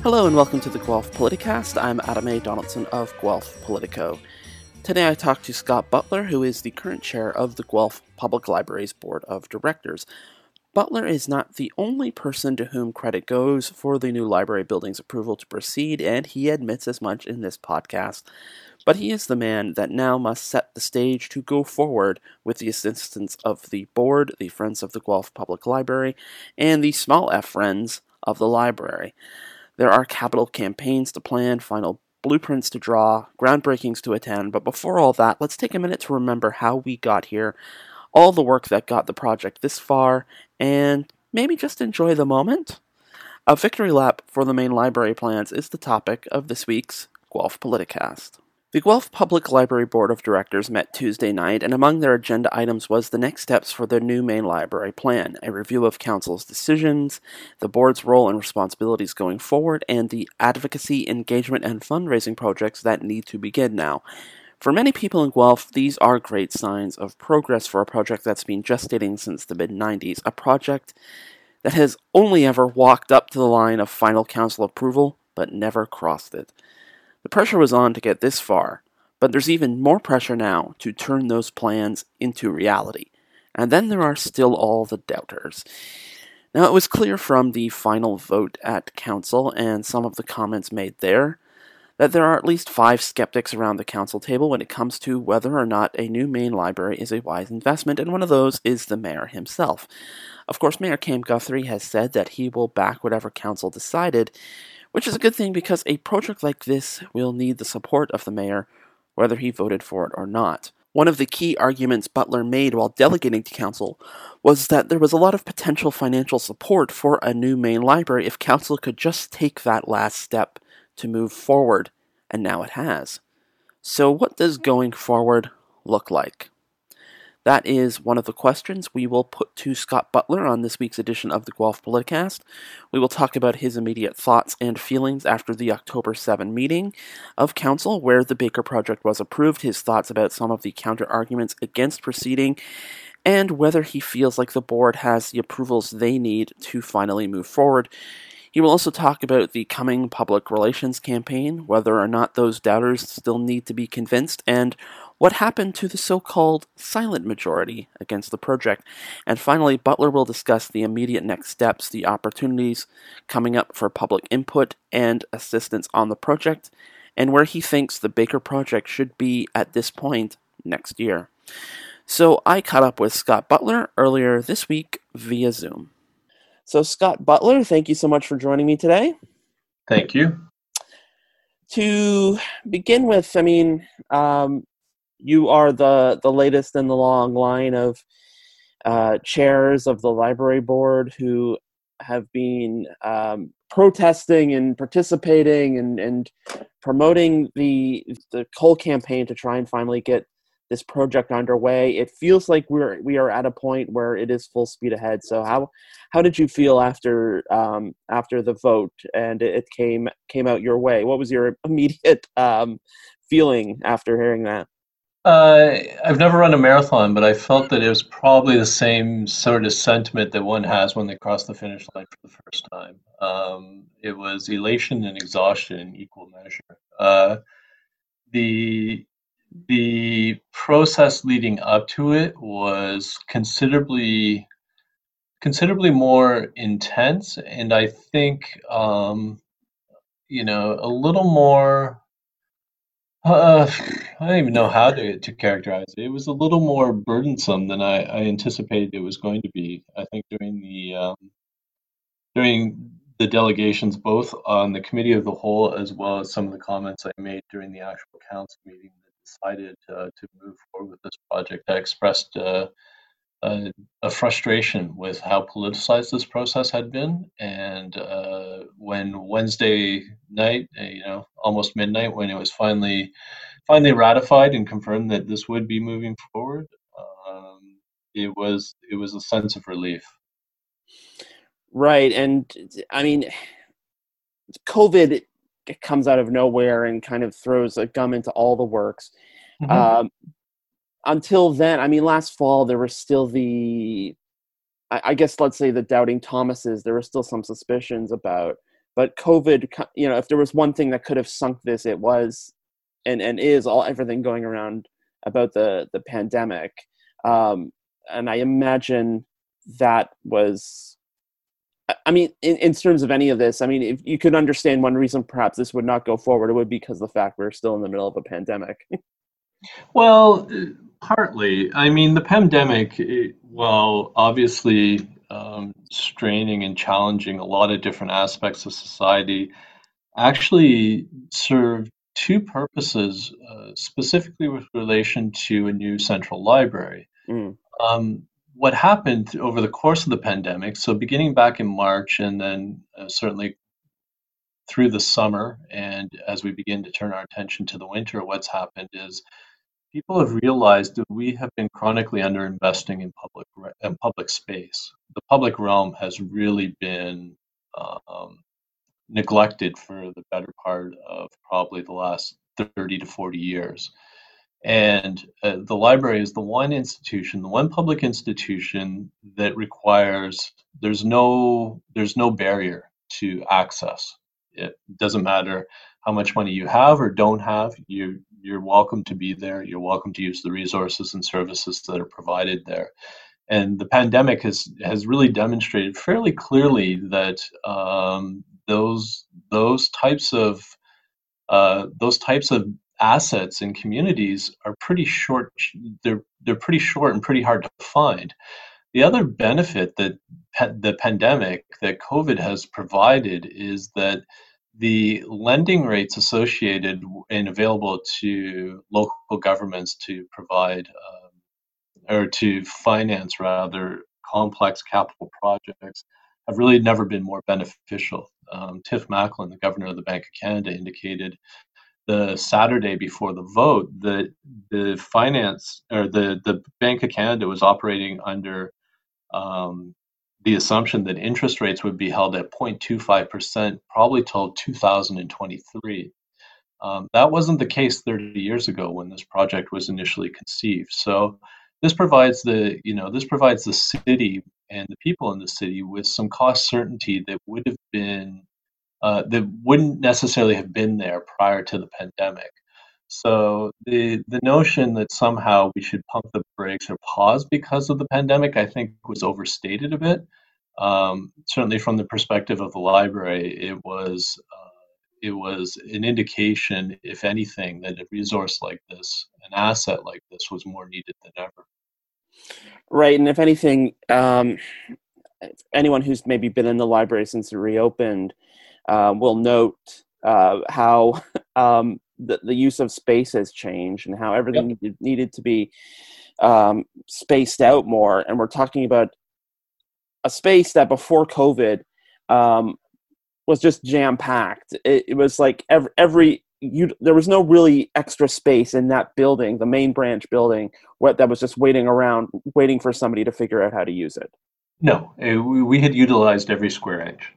Hello and welcome to the Guelph Politicast. I'm Adam A. Donaldson of Guelph Politico. Today I talked to Scott Butler, who is the current chair of the Guelph Public Library's Board of Directors. Butler is not the only person to whom credit goes for the new library building's approval to proceed, and he admits as much in this podcast. But he is the man that now must set the stage to go forward with the assistance of the board, the Friends of the Guelph Public Library, and the small f friends of the library. There are capital campaigns to plan, final blueprints to draw, groundbreakings to attend, but before all that, let's take a minute to remember how we got here, all the work that got the project this far, and maybe just enjoy the moment. A victory lap for the main library plans is the topic of this week's Guelph Politicast. The Guelph Public Library Board of Directors met Tuesday night, and among their agenda items was the next steps for their new main library plan, a review of Council's decisions, the board's role and responsibilities going forward, and the advocacy, engagement, and fundraising projects that need to begin now. For many people in Guelph, these are great signs of progress for a project that's been gestating since the mid-90s, a project that has only ever walked up to the line of final council approval, but never crossed it. The pressure was on to get this far, but there's even more pressure now to turn those plans into reality. And then there are still all the doubters. Now, it was clear from the final vote at council and some of the comments made there that there are at least 5 skeptics around the council table when it comes to whether or not a new main library is a wise investment, and one of those is the mayor himself. Of course, Mayor Cam Guthrie has said that he will back whatever council decided, which is a good thing because a project like this will need the support of the mayor, whether he voted for it or not. One of the key arguments Butler made while delegating to council was that there was a lot of potential financial support for a new main library if council could just take that last step to move forward, and now it has. So what does going forward look like? That is one of the questions we will put to Scott Butler on this week's edition of the Guelph Politicast. We will talk about his immediate thoughts and feelings after the October 7 meeting of Council, where the Baker Project was approved, his thoughts about some of the counter-arguments against proceeding, and whether he feels like the board has the approvals they need to finally move forward. He will also talk about the coming public relations campaign, whether or not those doubters still need to be convinced, and what happened to the so-called silent majority against the project. And finally, Butler will discuss the immediate next steps, the opportunities coming up for public input and assistance on the project, and where he thinks the Baker Project should be at this point next year. So I caught up with Scott Butler earlier this week via Zoom. So Scott Butler, thank you so much for joining me today. Thank you. To begin with, you are the latest in the long line of chairs of the library board who have been protesting and participating and promoting the whole campaign to try and finally get this project underway. It feels like we are at a point where it is full speed ahead. So how did you feel after the vote and it came out your way? What was your immediate feeling after hearing that? I've never run a marathon, but I felt that it was probably the same sort of sentiment that one has when they cross the finish line for the first time. It was elation and exhaustion in equal measure. The process leading up to it was considerably more intense, and I think a little more. I don't even know how to characterize it. It was a little more burdensome than I anticipated it was going to be. I think during the delegations, both on the committee of the whole as well as some of the comments I made during the actual council meeting that decided to move forward with this project, I expressed a frustration with how politicized this process had been. And when Wednesday night, almost midnight, when it was finally ratified and confirmed that this would be moving forward, it was a sense of relief. Right, and COVID comes out of nowhere and kind of throws a gum into all the works. Mm-hmm. Until then, last fall there was still I guess let's say the doubting Thomases. There were still some suspicions about But COVID, if there was one thing that could have sunk this, it was and is all everything going around about the pandemic. And I imagine that was, I mean, in terms of any of this, I mean, if you could understand one reason perhaps this would not go forward, it would be because of the fact we're still in the middle of a pandemic. Well, partly. I mean, the pandemic, while obviously straining and challenging a lot of different aspects of society, actually served two purposes, specifically with relation to a new central library. Mm, Um, what happened over the course of the pandemic, so beginning back in March and then certainly through the summer, and as we begin to turn our attention to the winter, what's happened is people have realized that we have been chronically underinvesting in public space. The public realm has really been um, neglected for the better part of probably the last 30 to 40 years. And the library is the one institution, the one public institution that requires there's no barrier to access. It doesn't matter how much money you have or don't have. You're welcome to be there. You're welcome to use the resources and services that are provided there. And the pandemic has really demonstrated fairly clearly that those types of assets and communities are pretty short. They're pretty short and pretty hard to find. The other benefit that the pandemic, that COVID has provided, is that the lending rates associated and available to local governments to provide or to finance rather complex capital projects have really never been more beneficial. Tiff Macklem, the governor of the Bank of Canada, indicated the Saturday before the vote that the Bank of Canada was operating under the assumption that interest rates would be held at 0.25% probably till 2023. That wasn't the case 30 years ago when this project was initially conceived. So this provides the city and the people in the city with some cost certainty that wouldn't necessarily have been there prior to the pandemic. So the notion that somehow we should pump the brakes or pause because of the pandemic, I think, was overstated a bit. Certainly, from the perspective of the library, it was an indication, if anything, that a resource like this, an asset like this, was more needed than ever. right. And if anything, anyone who's maybe been in the library since it reopened will note how the use of space has changed and how Yep. everything needed to be spaced out more. And we're talking about a space that before COVID um, was just jam packed. It was like there was no really extra space in that building, the main branch building, that was just waiting around, waiting for somebody to figure out how to use it. No, we had utilized every square inch.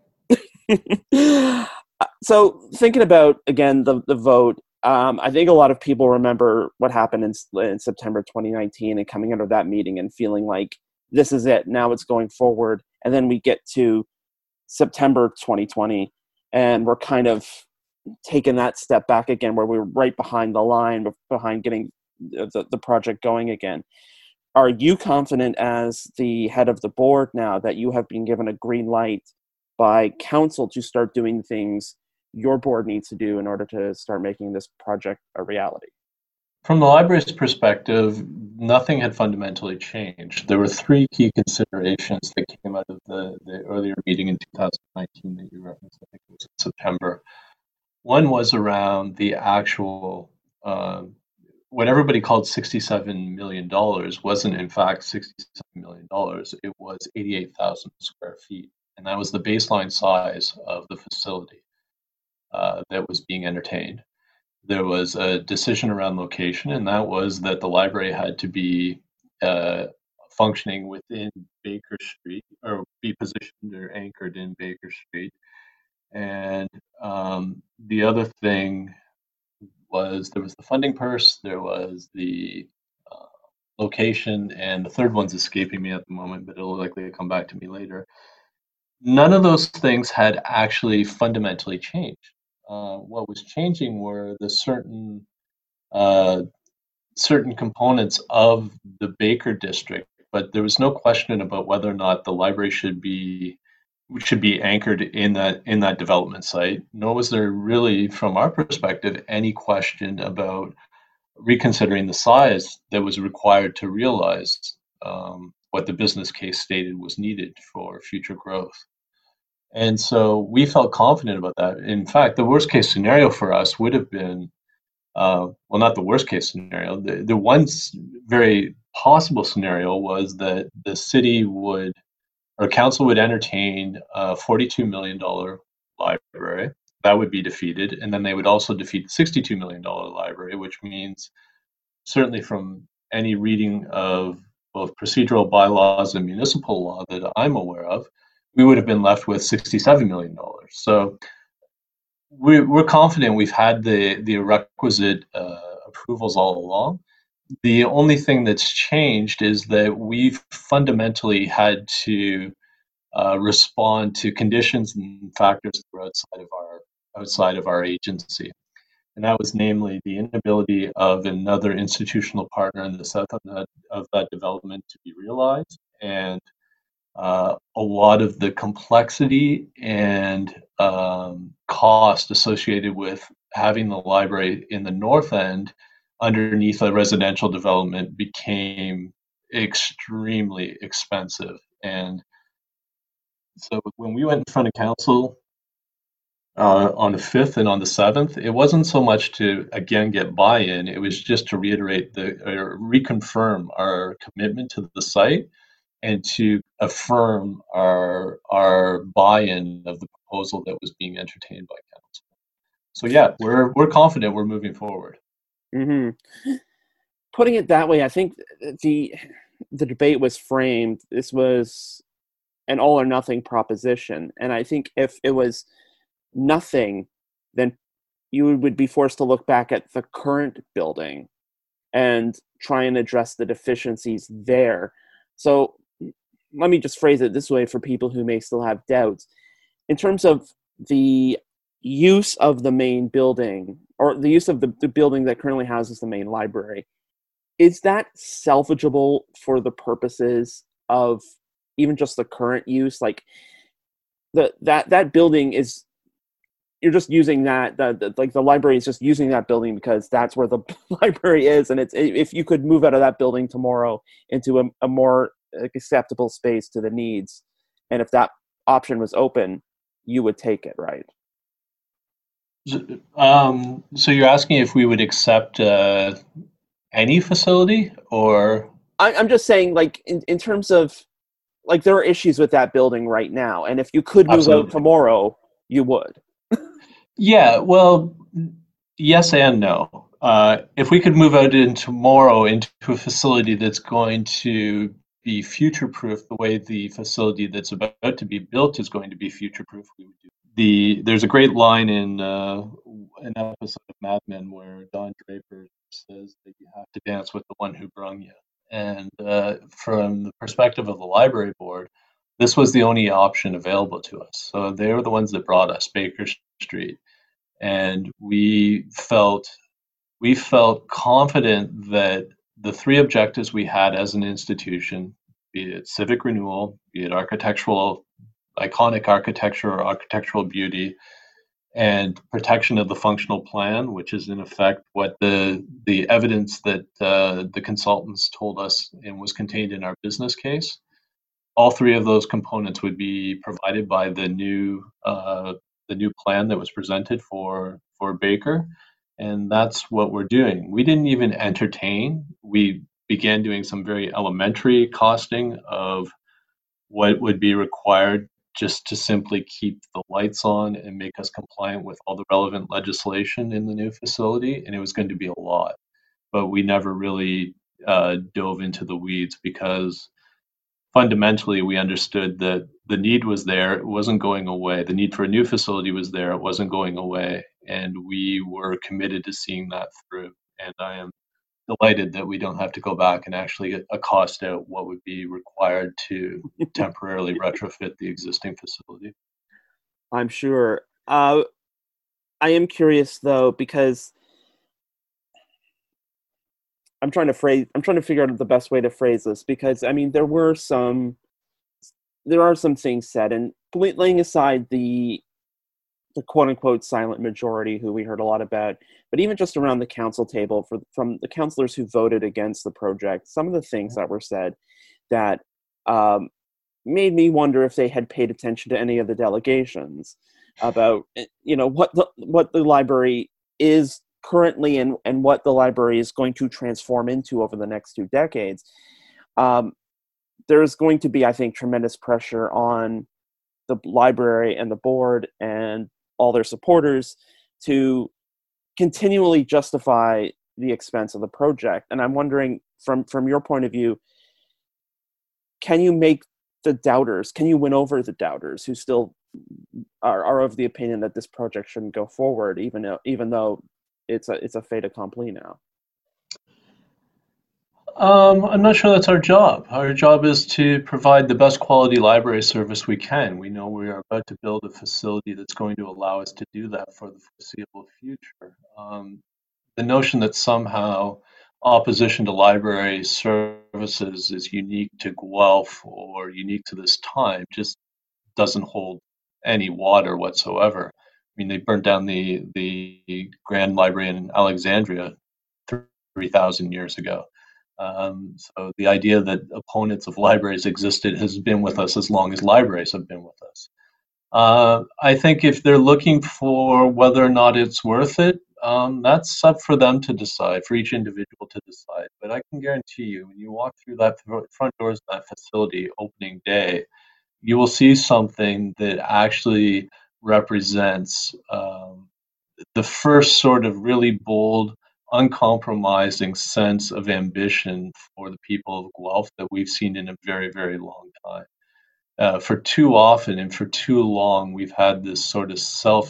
So thinking about again the vote, I think a lot of people remember what happened in September 2019 and coming out of that meeting and feeling like this is it. Now it's going forward, and then we get to September 2020, and we're kind of taking that step back again, where we're right behind the line, behind getting the project going again. Are you confident as the head of the board now that you have been given a green light by council to start doing things your board needs to do in order to start making this project a reality? From the library's perspective, nothing had fundamentally changed. There were three key considerations that came out of the earlier meeting in 2019 that you referenced. I think it was in September. One was around the actual, what everybody called $67 million wasn't in fact $67 million. It was 88,000 square feet. And that was the baseline size of the facility that was being entertained. There was a decision around location, and that was that the library had to be functioning within Baker Street, or be positioned or anchored in Baker Street. And the other thing was there was the funding purse, there was the uh, location, and the third one's escaping me at the moment, but it'll likely come back to me later. none of those things had actually fundamentally changed. What was changing were the uh, certain components of the Baker district, but there was no question about whether or not the library should be anchored in that development site. Nor was there really, from our perspective, any question about reconsidering the size that was required to realize what the business case stated was needed for future growth. And so we felt confident about that. In fact, the worst case scenario for us would have been, well, not the worst case scenario. The one very possible scenario was that the city would, or council would entertain a $42 million library. That would be defeated. And then they would also defeat the $62 million library, which means, certainly from any reading of both procedural bylaws and municipal law that I'm aware of, we would have been left with $67 million. So we're confident we've had the requisite approvals all along. The only thing that's changed is that we've fundamentally had to respond to conditions and factors that were outside of our agency. And that was namely the inability of another institutional partner in the south of that development to be realized, and a lot of the complexity and cost associated with having the library in the north end underneath a residential development became extremely expensive. And so when we went in front of council on the 5th and on the 7th, it wasn't so much to again get buy-in, it was just to reiterate or reconfirm our commitment to the site and to affirm our buy-in of the proposal that was being entertained by council. So yeah, we're confident we're moving forward. Hmm. Putting it that way, I think the debate was framed. This was an all or nothing proposition, and I think if it was nothing, then you would be forced to look back at the current building and try and address the deficiencies there. So let me just phrase it this way for people who may still have doubts. In terms of the use of the main building, or the use of the building that currently houses the main library, is that salvageable for the purposes of even just the current use? Like that building is, you're just using that, like the library is just using that building because that's where the library is, and it's, if you could move out of that building tomorrow into a more acceptable space to the needs, and if that option was open, you would take it, right? So you're asking if we would accept any facility, or I'm just saying, like, in terms of, like, there are issues with that building right now, and if you could move out absolutely? tomorrow, you would. Yeah, well, yes and no. If we could move out in tomorrow into a facility that's going to be future-proof the way the facility that's about to be built is going to be future-proof, we would do. There's a great line in an episode of Mad Men where Don Draper says that you have to dance with the one who brung you. And from the perspective of the library board, this was the only option available to us. So they were the ones that brought us Baker Street, and we felt confident that the three objectives we had as an institution, be it civic renewal, be it iconic architecture or architectural beauty, and protection of the functional plan, which is in effect what the evidence that the consultants told us and was contained in our business case. All three of those components would be provided by the new plan that was presented for Baker, and that's what we're doing. We didn't even entertain. We began doing some very elementary costing of what would be required just to simply keep the lights on and make us compliant with all the relevant legislation in the new facility, and it was going to be a lot. But we never really dove into the weeds because fundamentally we understood that the need was there, it wasn't going away. The need for a new facility was there, it wasn't going away, and we were committed to seeing that through. And I am delighted that we don't have to go back and actually accost out what would be required to temporarily retrofit the existing facility. I'm sure. I am curious though, because I'm trying to figure out the best way to phrase this, because I mean there are some things said, and laying aside the quote unquote silent majority who we heard a lot about, but even just around the council table from the councillors who voted against the project, some of the things that were said that made me wonder if they had paid attention to any of the delegations about what the library is currently, and what the library is going to transform into over the next 2 decades. There's going to be, I think, tremendous pressure on the library and the board and all their supporters to continually justify the expense of the project. And I'm wondering, from your point of view, can you win over the doubters who still are of the opinion that this project shouldn't go forward, even though it's a fait accompli now? I'm not sure that's our job. Our job is to provide the best quality library service we can. We know we are about to build a facility that's going to allow us to do that for the foreseeable future. The notion that somehow opposition to library services is unique to Guelph or unique to this time just doesn't hold any water whatsoever. I mean, they burnt down the Grand Library in Alexandria 3,000 years ago. So the idea that opponents of libraries existed has been with us as long as libraries have been with us. I think if they're looking for whether or not it's worth it, that's up for them to decide, for each individual to decide. But I can guarantee you, when you walk through that front doors of that facility opening day, you will see something that actually represents the first sort of really bold, uncompromising sense of ambition for the people of Guelph that we've seen in a very, very long time. For too often and for too long, we've had this sort of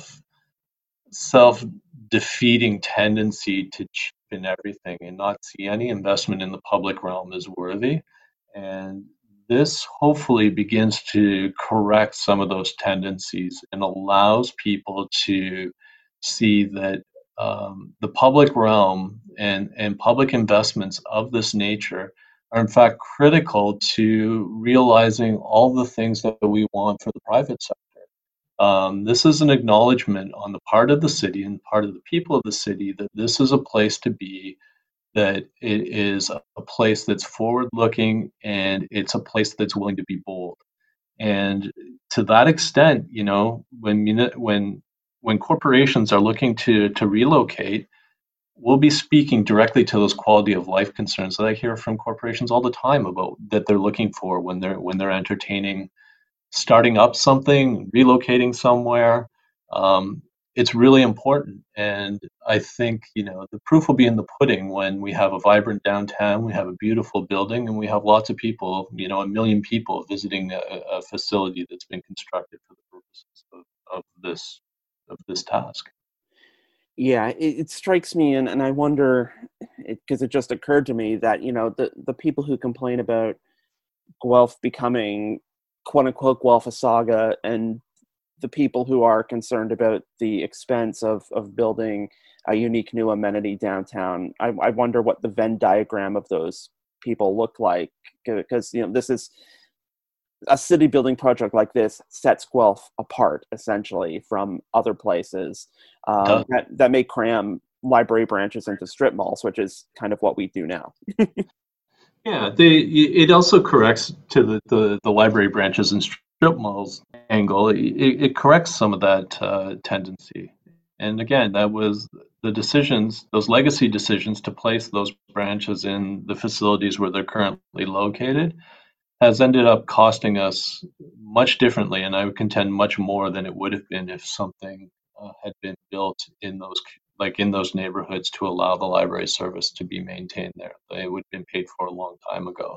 self defeating tendency to cheapen everything and not see any investment in the public realm as worthy. And this hopefully begins to correct some of those tendencies and allows people to see that the public realm and public investments of this nature are in fact critical to realizing all the things that we want for the private sector. This is an acknowledgement on the part of the city and part of the people of the city that this is a place to be, that it is a place that's forward looking, and it's a place that's willing to be bold. And to that extent, when corporations are looking to relocate, we'll be speaking directly to those quality of life concerns that I hear from corporations all the time about, that they're looking for when they're entertaining starting up something, relocating somewhere. It's really important. And I think, the proof will be in the pudding when we have a vibrant downtown, we have a beautiful building, and we have lots of people, 1 million people visiting a facility that's been constructed for the purposes of this task. Yeah, it strikes me, and I wonder, because it just occurred to me that the people who complain about Guelph becoming quote unquote Guelph-a-Saga, and the people who are concerned about the expense of building a unique new amenity downtown, I wonder what the Venn diagram of those people look like, because this is a city building project like this sets Guelph apart essentially from other places that may cram library branches into strip malls, which is kind of what we do now. Yeah, it also corrects to the library branches and strip malls angle. It corrects some of that tendency. And again, that was the decisions, those legacy decisions to place those branches in the facilities where they're currently located, has ended up costing us much differently, and I would contend much more than it would have been if something had been built in those neighborhoods to allow the library service to be maintained there. It would have been paid for a long time ago.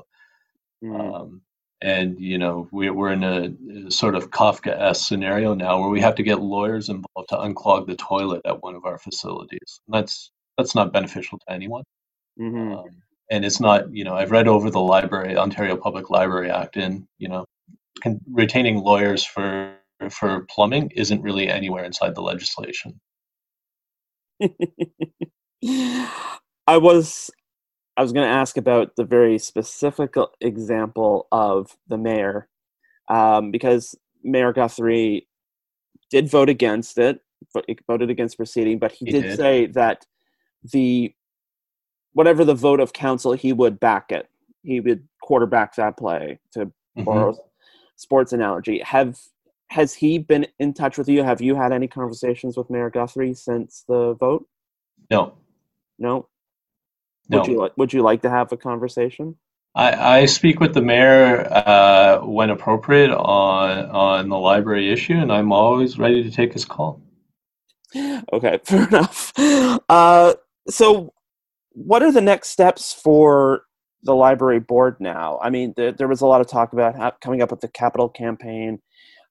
And we're in a sort of Kafka-esque scenario now where we have to get lawyers involved to unclog the toilet at one of our facilities. And that's not beneficial to anyone. Mm-hmm. And it's not, I've read over the Ontario Public Library Act, and retaining lawyers for plumbing isn't really anywhere inside the legislation. I was going to ask about the very specific example of the mayor, because Mayor Guthrie did vote against it, but he voted against proceeding, but he did say that whatever the vote of council, he would back it. He would quarterback that play, to borrow sports analogy. Has he been in touch with you? Have you had any conversations with Mayor Guthrie since the vote? No. Would you like to have a conversation? I speak with the mayor when appropriate on the library issue, and I'm always ready to take his call. Okay, fair enough. So what are the next steps for the library board now? I mean, there was a lot of talk about coming up with the capital campaign,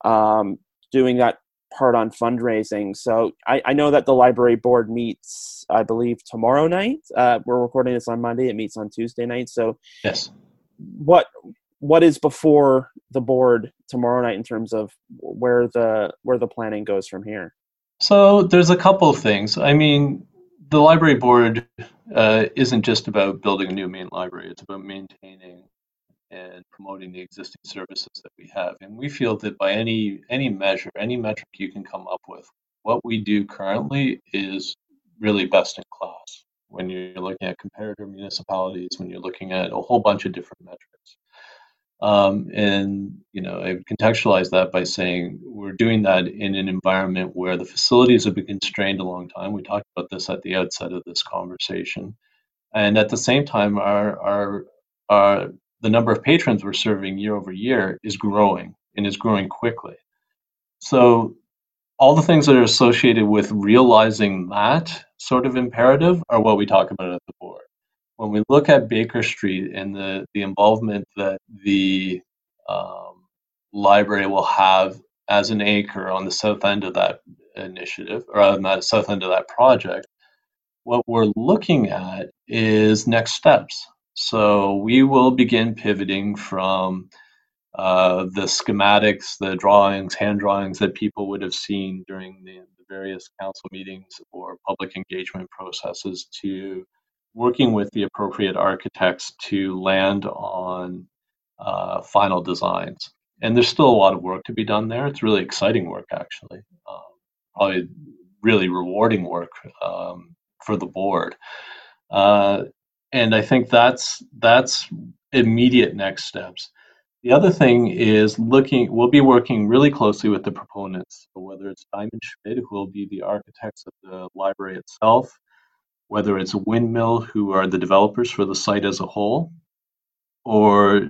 doing that part on fundraising. So I know that the library board meets, I believe, tomorrow night. We're recording this on Monday. It meets on Tuesday night. So yes, what is before the board tomorrow night in terms of where the planning goes from here? So there's a couple of things. I mean, the library board isn't just about building a new main library. It's about maintaining and promoting the existing services that we have. And we feel that by any measure, any metric you can come up with, what we do currently is really best in class. When you're looking at comparator municipalities, when you're looking at a whole bunch of different metrics. And I've contextualized that by saying we're doing that in an environment where the facilities have been constrained a long time. We talked about this at the outset of this conversation. And at the same time, our the number of patrons we're serving year over year is growing, and is growing quickly. So all the things that are associated with realizing that sort of imperative are what we talk about at the board. When we look at Baker Street and the involvement that the library will have as an anchor on the south end of that initiative, or on that south end of that project, what we're looking at is next steps. So we will begin pivoting from the schematics, the drawings, hand drawings that people would have seen during the various council meetings or public engagement processes, to working with the appropriate architects to land on final designs. And there's still a lot of work to be done there. It's really exciting work, actually. Probably really rewarding work for the board. And I think that's immediate next steps. The other thing is we'll be working really closely with the proponents, so whether it's Diamond Schmidt, who will be the architects of the library itself, whether it's Windmill, who are the developers for the site as a whole, or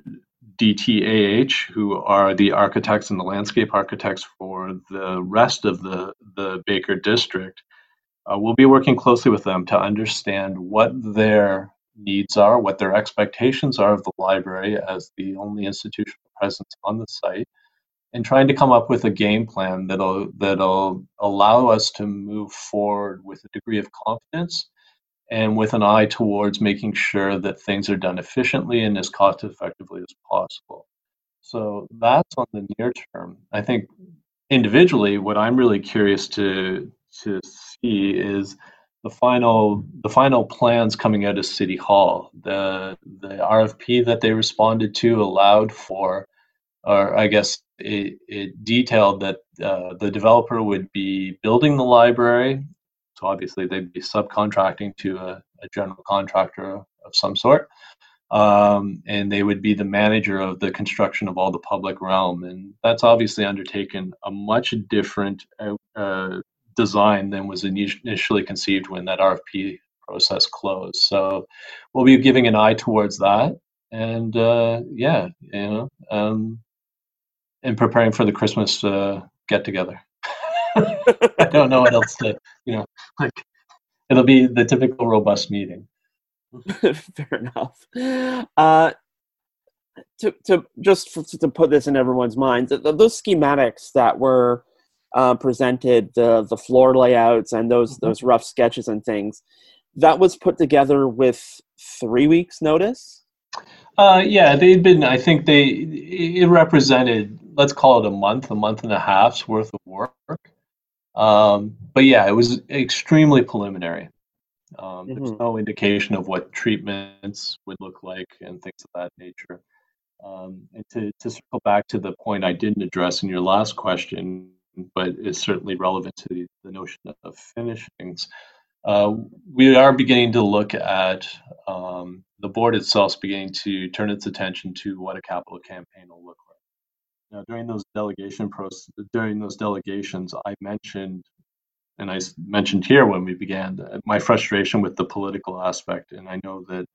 DTAH, who are the architects and the landscape architects for the rest of the Baker district. We'll be working closely with them to understand what their needs are, what their expectations are of the library as the only institutional presence on the site, and trying to come up with a game plan that'll allow us to move forward with a degree of confidence and with an eye towards making sure that things are done efficiently and as cost effectively as possible. So that's on the near term. I think individually, what I'm really curious to see is the final plans coming out of City Hall. The RFP that they responded to allowed for, or I guess it detailed that the developer would be building the library. So obviously they'd be subcontracting to a general contractor of some sort. And they would be the manager of the construction of all the public realm. And that's obviously undertaken a much different design than was initially conceived when that RFP process closed. So we'll be giving an eye towards that. And and preparing for the Christmas get together. I don't know what else to, it'll be the typical robust meeting. Fair enough. To put this in everyone's minds, those schematics that were presented, the floor layouts and those rough sketches and things, that was put together with 3 weeks notice? Yeah, they'd been, I think it represented, let's call it a month and a half's worth of work. But yeah, it was extremely preliminary. There's Hmm. no indication of what treatments would look like and things of that nature. And to circle back to the point I didn't address in your last question, but is certainly relevant to the notion of finishings, uh, we are beginning to look at the board itself is beginning to turn its attention to what a capital campaign will look like. Now, during those delegations, I mentioned, and mentioned here when we began, my frustration with the political aspect, and I know that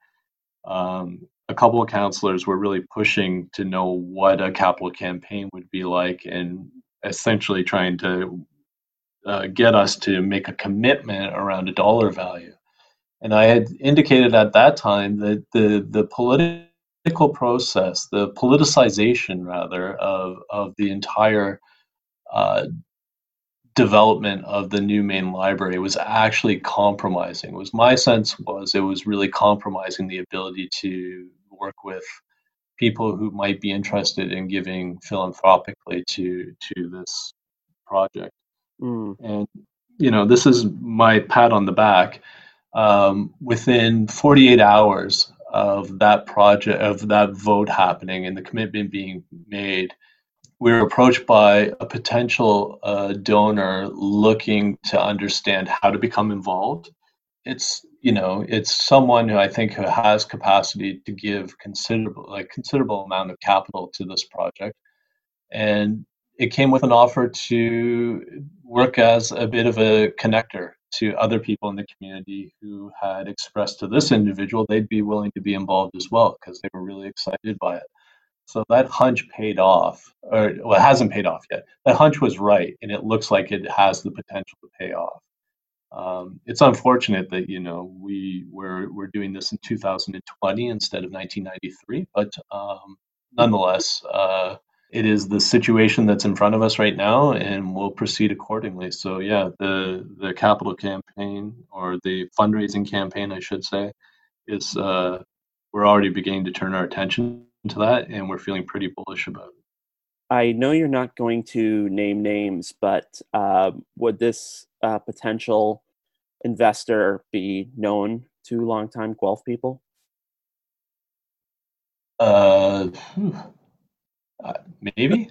a couple of councillors were really pushing to know what a capital campaign would be like, and essentially trying to get us to make a commitment around a dollar value. And I had indicated at that time that the political process, the politicization rather of the entire uh, development of the new main library was actually compromising. Was my sense was it was really compromising the ability to work with people who might be interested in giving philanthropically to this project. Mm. And this is my pat on the back. Within 48 hours of that project, of that vote happening and the commitment being made, we were approached by a potential donor looking to understand how to become involved. It's someone who I think who has capacity to give considerable amount of capital to this project, and it came with an offer to work as a bit of a connector to other people in the community who had expressed to this individual they'd be willing to be involved as well because they were really excited by it. So that hunch paid off, or well, it hasn't paid off yet. That hunch was right, and it looks like it has the potential to pay off. It's unfortunate that we're doing this in 2020 instead of 1993, but nonetheless, it is the situation that's in front of us right now, and we'll proceed accordingly. So yeah, the capital campaign, or the fundraising campaign, I should say, is we're already beginning to turn our attention to that, and we're feeling pretty bullish about it. I know you're not going to name names, but would this potential investor be known to longtime Guelph people? Uh, Maybe.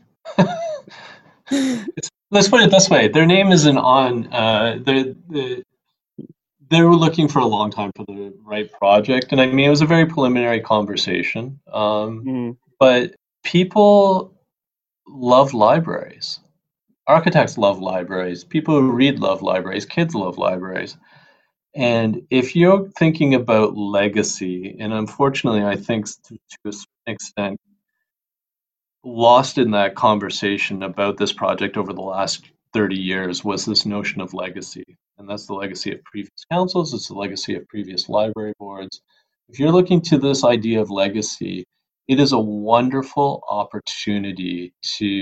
Let's put it this way: their name isn't on. They were looking for a long time for the right project, and I mean it was a very preliminary conversation. Mm. But people love libraries. Architects love libraries. People who read love libraries. Kids love libraries. And if you're thinking about legacy, and unfortunately, I think to a certain extent, lost in that conversation about this project over the last 30 years was this notion of legacy. And that's the legacy of previous councils, it's the legacy of previous library boards. If you're looking to this idea of legacy, it is a wonderful opportunity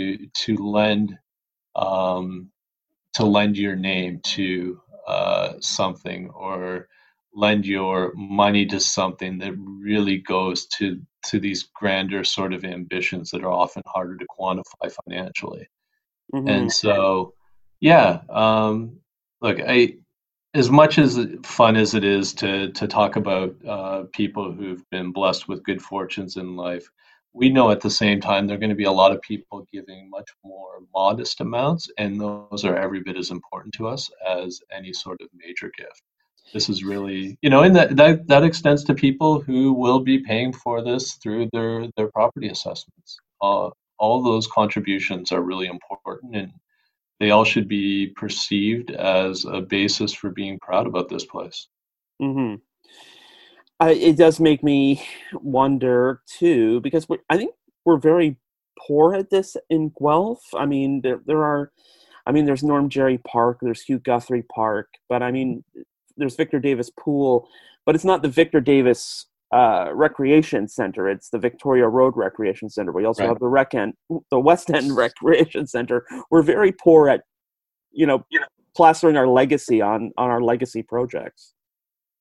um, to lend your name to something, or lend your money to something that really goes to these grander sort of ambitions that are often harder to quantify financially. Hmm. And so, yeah, look, as much as fun as it is to talk about people who've been blessed with good fortunes in life, we know at the same time there are going to be a lot of people giving much more modest amounts, and those are every bit as important to us as any sort of major gift. This is really, and that extends to people who will be paying for this through their property assessments. All those contributions are really important, and they all should be perceived as a basis for being proud about this place. Hmm. It does make me wonder too, because I think we're very poor at this in Guelph. I mean, there are, I mean, there's Norm Jerry Park, there's Hugh Guthrie Park, but I mean, there's Victor Davis Pool, but it's not the Victor Davis Recreation Center. It's the Victoria Road Recreation Center. We also Right. have the West End Recreation Center. We're very poor at, you know, plastering our legacy on our legacy projects.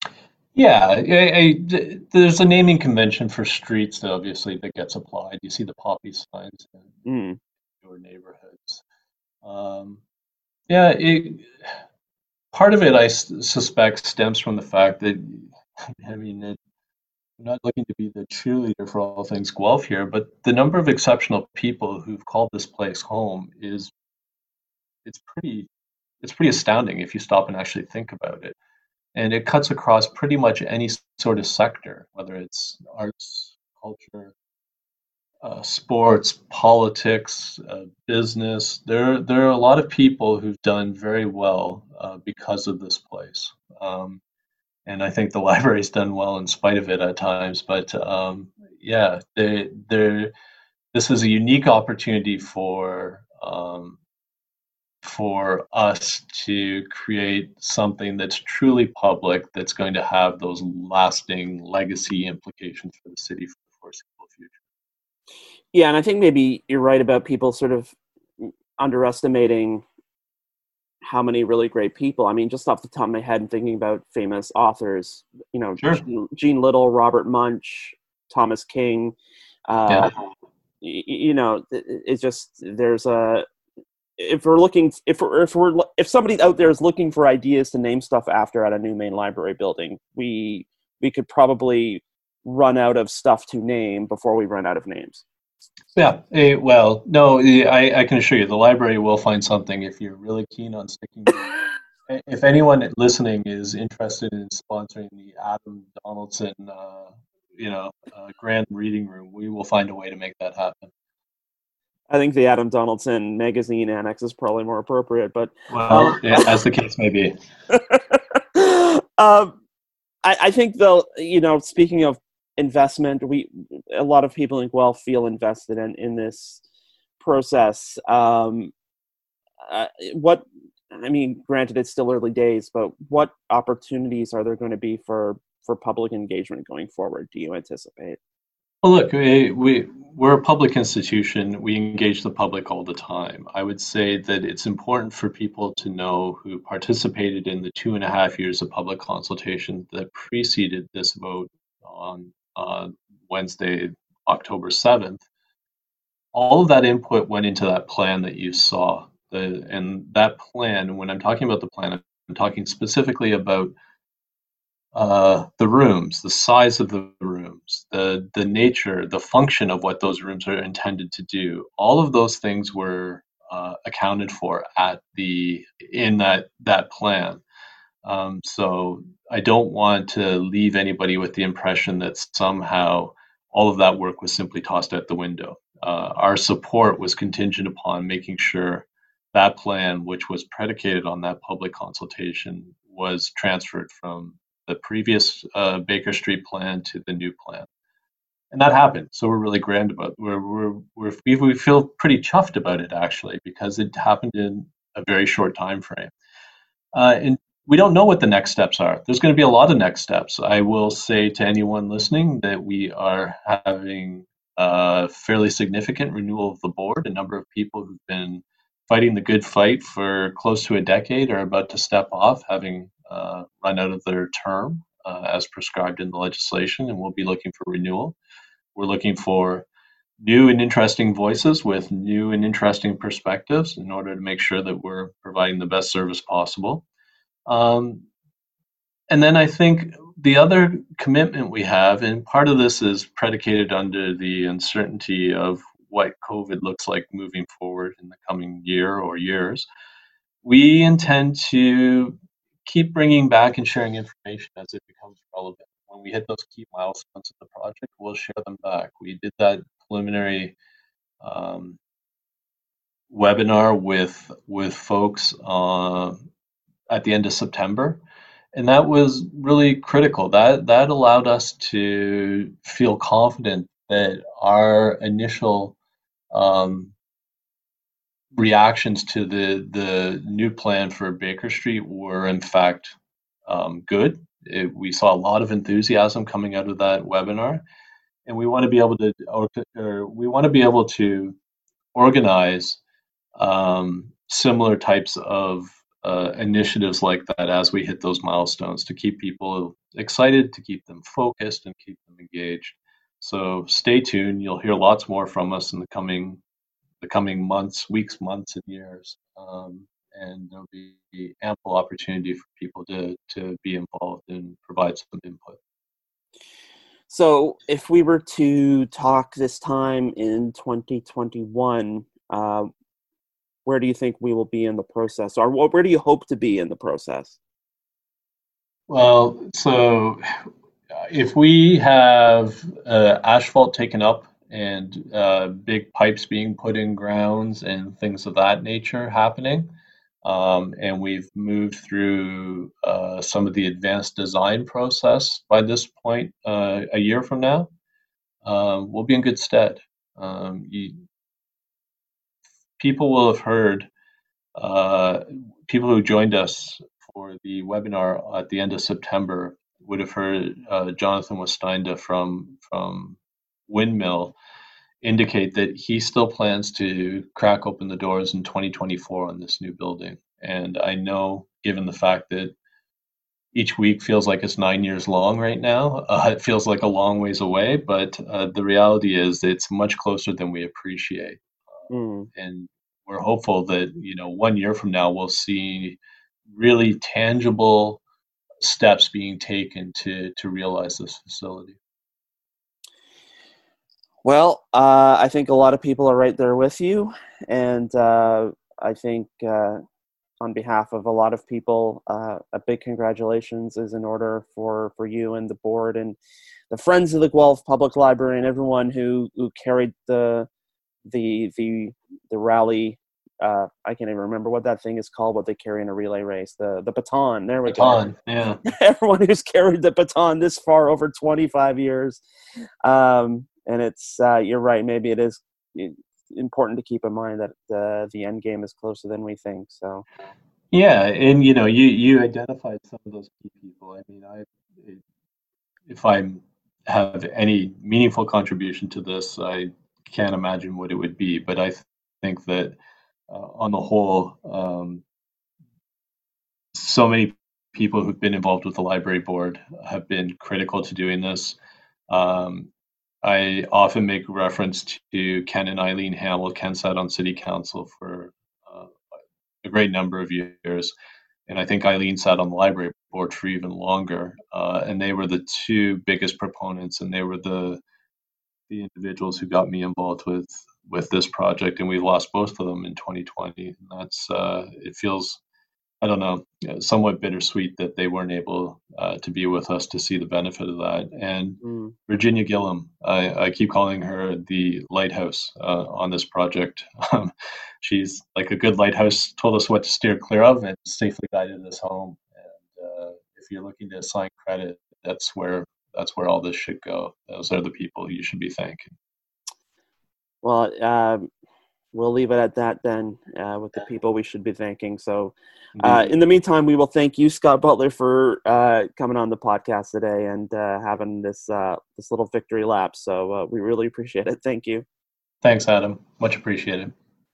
Yeah, there's a naming convention for streets that obviously that gets applied. You see the poppy signs in Mm. your neighborhoods. Um, yeah, part of it suspect stems from the fact that, I mean, I'm not looking to be the cheerleader for all things Guelph here, but the number of exceptional people who've called this place home is it's pretty it's pretty astounding if you stop and actually think about it. And it cuts across pretty much any sort of sector, whether it's arts, culture, sports, politics, business. There are a lot of people who've done very well because of this place. And I think the library's done well in spite of it at times. But yeah, this is a unique opportunity for us to create something that's truly public, that's going to have those lasting legacy implications for the city for the foreseeable future. Yeah, and I think maybe you're right about people sort of underestimating how many really great people. I mean, just off the top of my head, and thinking about famous authors, Sure. Jean Little, Robert Munch, Thomas King. Yeah. Uh, it's just there's a if we're looking if somebody out there is looking for ideas to name stuff after at a new main library building, we could probably run out of stuff to name before we run out of names. Yeah. Well, no, I can assure you the library will find something if you're really keen on sticking with. If anyone listening is interested in sponsoring the Adam Donaldson, Grand Reading Room, we will find a way to make that happen. I think the Adam Donaldson magazine annex is probably more appropriate, but um, Well, yeah, as the case may be. um, I think though, speaking of investment, a lot of people in Guelph feel invested in this process. What I mean, granted, it's still early days, but what opportunities are there going to be for public engagement going forward? Do you anticipate? Well, look, we're a public institution. We engage the public all the time. I would say that it's important for people to know who participated in the 2.5 years of public consultation that preceded this vote on Wednesday, October 7th. All of that input went into that plan that you saw. And that plan, when I'm talking about the plan, I'm talking specifically about the rooms, the size of the rooms, the nature, the function of what those rooms are intended to do. All of those things were accounted for in that plan. So I don't want to leave anybody with the impression that somehow all of that work was simply tossed out the window. Our support was contingent upon making sure that plan, which was predicated on that public consultation, was transferred from the previous Baker Street plan to the new plan. And that happened. So we're really grand about we feel pretty chuffed about it actually because it happened in a very short time frame. And we don't know what the next steps are. There's going to be a lot of next steps. I will say to anyone listening that we are having a fairly significant renewal of the board. A number of people who've been fighting the good fight for close to a decade are about to step off, having run out of their term as prescribed in the legislation, and we'll be looking for renewal. We're looking for new and interesting voices with new and interesting perspectives in order to make sure that we're providing the best service possible. Um, and then I think the other commitment we have, and part of this is predicated under the uncertainty of what COVID looks like moving forward in the coming year or years, we intend to keep bringing back and sharing information as it becomes relevant. When we hit those key milestones of the project, we'll share them back. We did that preliminary um, webinar with folks at the end of September, and that was really critical. That allowed us to feel confident that our initial um, reactions to the new plan for Baker Street were in fact good. We saw a lot of enthusiasm coming out of that webinar, and we want to be able to, or we want to be able to organize similar types of initiatives like that as we hit those milestones to keep people excited, to keep them focused, and keep them engaged. So stay tuned. You'll hear lots more from us in the coming months, weeks, months, and years. And there'll be ample opportunity for people to be involved and provide some input. So if we were to talk this time in 2021, where do you think we will be in the process? Or where do you hope to be in the process? Well, so if we have asphalt taken up and big pipes being put in grounds and things of that nature happening, and we've moved through some of the advanced design process by this point, a year from now, we'll be in good stead. People will have heard, people who joined us for the webinar at the end of September would have heard Jonathan Westeinda from Windmill indicate that he still plans to crack open the doors in 2024 on this new building. And I know, given the fact that each week feels like it's 9 years long right now, it feels like a long ways away, but the reality is it's much closer than we appreciate. And we're hopeful that, 1 year from now, we'll see really tangible steps being taken to realize this facility. Well, I think a lot of people are right there with you, and I think on behalf of a lot of people, a big congratulations is in order for you and the board and the Friends of the Guelph Public Library and everyone who carried the rally. I can't even remember what that thing is called, what they carry in a relay race. The baton. There we go. Yeah. Everyone who's carried the baton this far over 25 years. And it's, you're right, maybe it is important to keep in mind that the end game is closer than we think. So, yeah, and you identified some of those key people. I mean, if I have any meaningful contribution to this, I can't imagine what it would be. But I think that on the whole, so many people who've been involved with the library board have been critical to doing this. I often make reference to Ken and Eileen Hamill. Ken sat on city council for a great number of years, and I think Eileen sat on the library board for even longer. And they were the two biggest proponents, and they were the individuals who got me involved with this project. And we lost both of them in 2020. And that's it feels, I don't know, somewhat bittersweet that they weren't able to be with us to see the benefit of that. And Virginia Gillam, I keep calling her the lighthouse on this project. She's like a good lighthouse, told us what to steer clear of and safely guided us home. And if you're looking to assign credit, that's where all this should go. Those are the people you should be thanking. Well, we'll leave it at that then, with the people we should be thanking. So in the meantime, we will thank you, Scott Butler, for coming on the podcast today and having this little victory lap. So we really appreciate it. Thank you. Thanks, Adam. Much appreciated.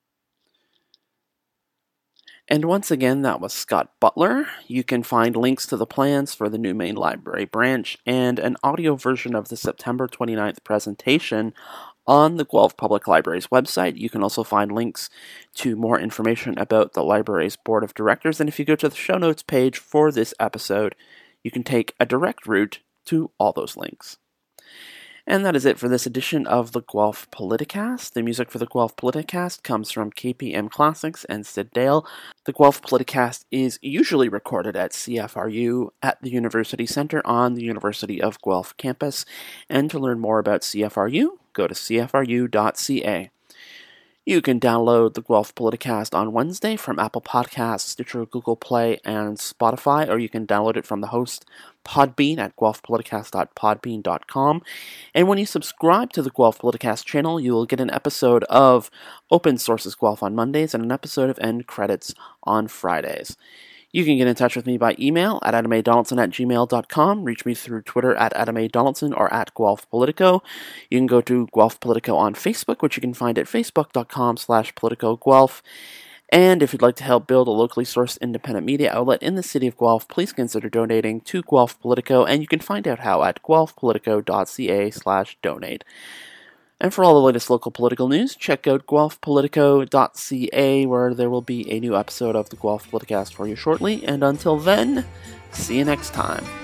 And once again, that was Scott Butler. You can find links to the plans for the new main library branch and an audio version of the September 29th presentation on the Guelph Public Library's website. You can also find links to more information about the library's board of directors. And if you go to the show notes page for this episode, you can take a direct route to all those links. And that is it for this edition of the Guelph Politicast. The music for the Guelph Politicast comes from KPM Classics and Sid Dale. The Guelph Politicast is usually recorded at CFRU at the University Center on the University of Guelph campus. And to learn more about CFRU, go to cfru.ca. You can download the Guelph Politicast on Wednesday from Apple Podcasts, Stitcher, Google Play, and Spotify, or you can download it from the host Podbean at guelphpoliticast.podbean.com. And when you subscribe to the Guelph Politicast channel, you will get an episode of Open Sources Guelph on Mondays and an episode of End Credits on Fridays. You can get in touch with me by email at adamadonaldson@gmail.com, reach me through Twitter at adamadonaldson or at Guelph Politico. You can go to Guelph Politico on Facebook, which you can find at facebook.com/politicoguelph. And if you'd like to help build a locally sourced independent media outlet in the city of Guelph, please consider donating to Guelph Politico, and you can find out how at guelphpolitico.ca/donate. And for all the latest local political news, check out guelphpolitico.ca, where there will be a new episode of the Guelph Politicast for you shortly. And until then, see you next time.